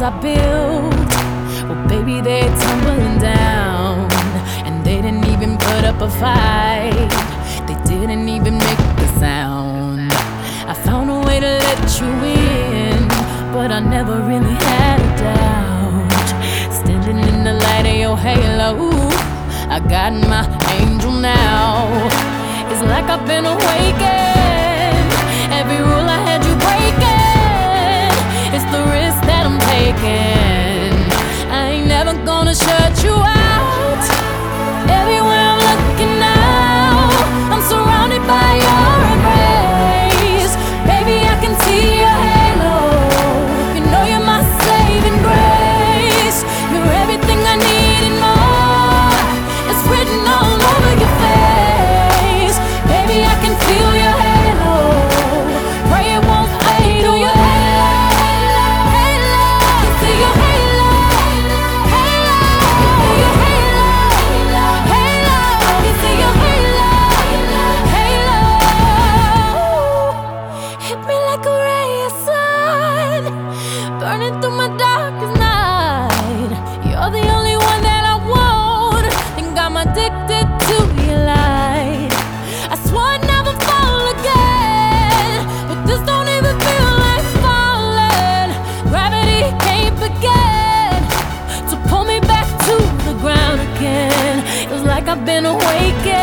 I built, well, baby, they're tumbling down. And they didn't even put up a fight, they didn't even make the sound. I found a way to let you in, but I never really had a doubt. Standing in the light of your halo, I got my angel now. It's like I've been awakened. Every rule I had you breaking, it's the risk that I'm taking. I ain't never gonna shut you out. Everywhere I'm looking now, I'm surrounded by your embrace. Baby, I can see your halo. You know you're my saving grace. You're everything I need and more. It's written all over your face. Baby, I can feel your halo. Pray it won't fade away. Halo, I see your halo. Halo, your halo. Halo, you see your halo. Halo, hit me like a ray of sun, burning through my darkest night. You're the only one that I want. Think I'm addicted to your light. I swore I'd never fall again, but this don't even feel like falling. Gravity can't begin to pull me back to the ground again. It's like I've been awakened.